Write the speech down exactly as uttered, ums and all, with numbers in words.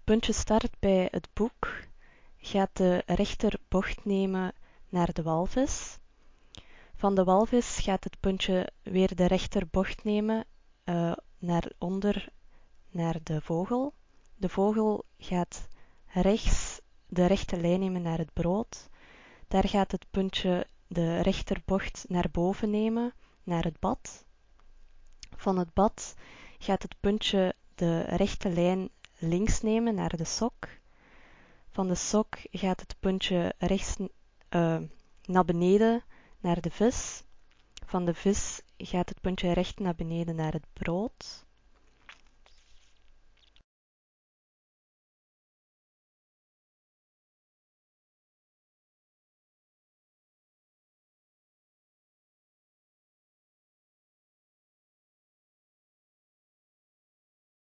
het puntje start bij het boek, gaat de rechter bocht nemen naar de walvis. Van de walvis gaat het puntje weer de rechter bocht nemen uh, naar onder, naar de vogel. De vogel gaat rechts de rechte lijn nemen naar het brood. Daar gaat het puntje de rechterbocht naar boven nemen, naar het bad. Van het bad gaat het puntje de rechte lijn links nemen naar de sok. Van de sok gaat het puntje rechts uh, naar beneden naar de vis. Van de vis gaat het puntje recht naar beneden naar het brood.